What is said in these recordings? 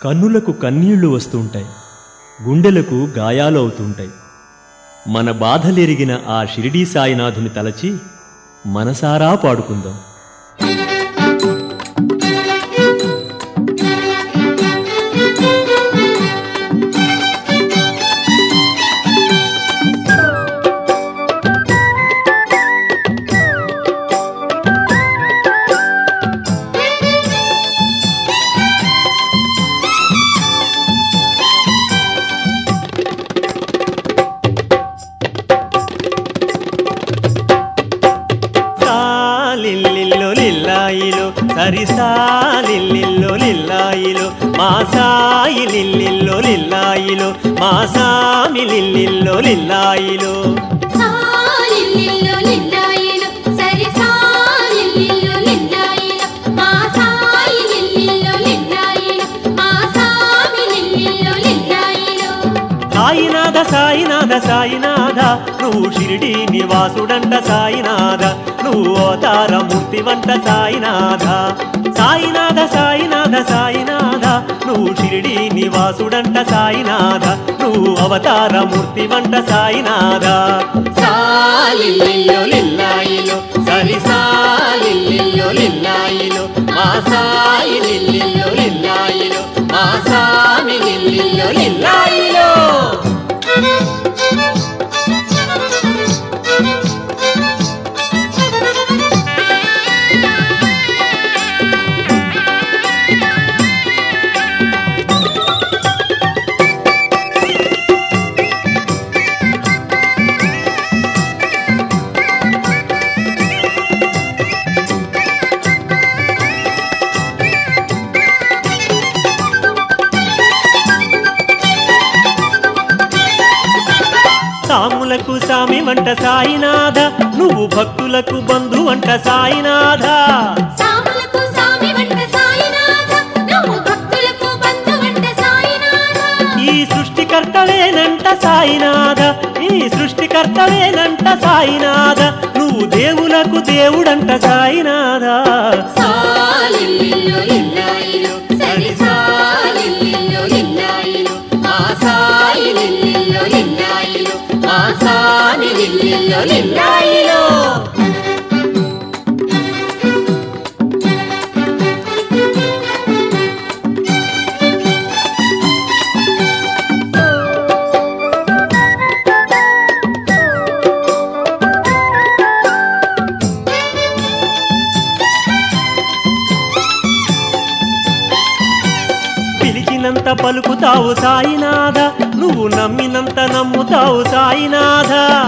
కన్నులకు కన్నీళ్లు వస్తుంటాయి, గుండెలకు గాయాలు అవుతుంటాయి. మన బాధలెరిగిన ఆ షిరిడీ సాయినాథుని తలచి మనసారా పాడుకుందాం. లిల్లిల్లో లిల్లాయిలో సరిసా లిల్లిల్లో లిల్లాయిలో మా సాయి లిల్లిల్లో లిల్లాయిలో మా సామి లిల్లిల్లో లిల్లాయిలో సాయినాథ సాయినాథ సాయినాథ నువ్వు షిరిడీ నివాసుడంట సాయినాథ, నువ్వు అవతారమూర్తి వంట సాయినాథ. సాయినాథ సాయినాథ సాయినాథ నువ్వు షిరిడీ నివాసుడంట సాయినాథ, నువ్వు అవతారమూర్తి వంట సాయినాథ. సాలిల్లిల్లో లిల్లాయిలో సరిసా లిల్లిల్లో లిల్లాయిలో మా సాయి లిల్లిల్లో లిల్లాయిలో మా సామి లిల్లిల్లో లిల్లాయిలో. సాములకు సామి వంట సాయినాథ, నువ్వు భక్తులకు బంధు వంట సాయినాథ. ఈ సృష్టికర్తవేనంట సాయినాథ, ఈ సృష్టికర్తవేనంట సాయినాథ, నువ్వు దేవులకు దేవుడంట సాయినాథ. పిలిచినంత పలుకుతావు సాయినాథ, నువ్వు నమ్మినంత నమ్ముతావు సాయినాథ.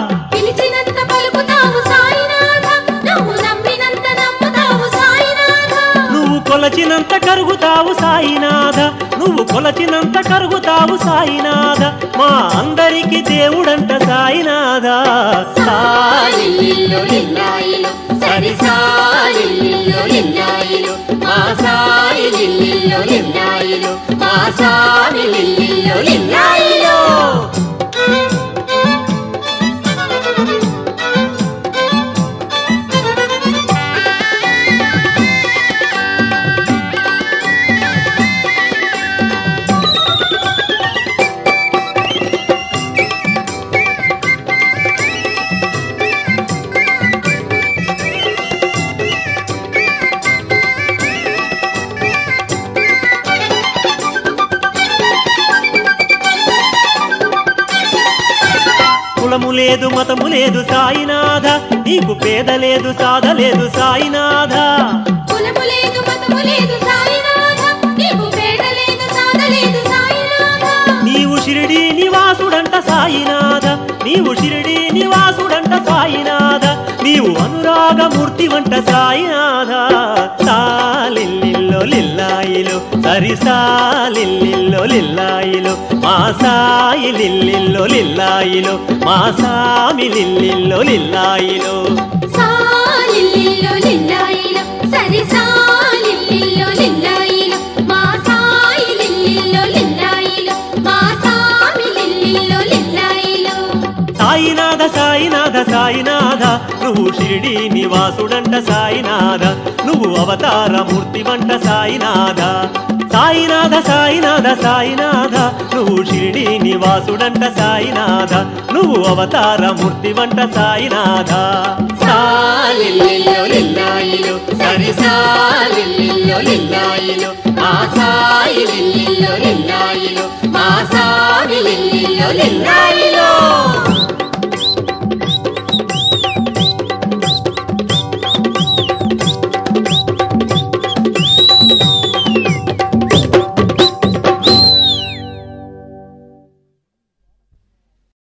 నువ్వు కొలచినంత కరుగుతావు సాయినాథ, నువ్వు కొలచినంత కరుగుతావు సాయినాథ, మా అందరికి దేవుడంట సాయినాథ. సాలిల్లిల్లో లిల్లాయిలో సరిసా లిల్లిల్లో లిల్లాయిలో మా సాయి లిల్లిల్లో లిల్లాయిలో మా సామి లిల్లిల్లో లిల్లాయిలో. కులము లేదు మతము లేదు సాయినాథ, నీకు పేద లేదు సాధ లేదు సాయినాథ. నీవు షిరిడీ నివాసుడంట సాయినాథ, నీవు షిరిడీ నివాసుడంట సాయినాథ, నీవు అనురాగమూర్తి వంట సాయినాథ. సాలిల్లిల్లో లిల్లాయిలో సరిసా లిల్లిల్లో లిల్లాయిలో మా సాయి లిల్లిల్లో లిల్లాయిలో మా సామి లిల్లిల్లో లిల్లాయిలో. సాయినాథ సాయినాథ సాయినాథ నువ్వు షిరిడీ నివాసుడంట సాయినాథ, నువ్వు అవతారమూర్తి వంట సాయినాథ. సాయినాథ సాయినాథ సాయినాథ నువ్వు షిరిడి నివాసుడంట సాయినాథ నువ్వు అవతార మూర్తివంట సాయినాథ సాలిల్లిల్లో లిల్లాయిలు సరి సాలిల్లిల్లో లిల్లాయిలు మా సాయి లిల్లిల్లో లిల్లాయిలు మా సామి లిల్లిల్లో లిల్లాయిలు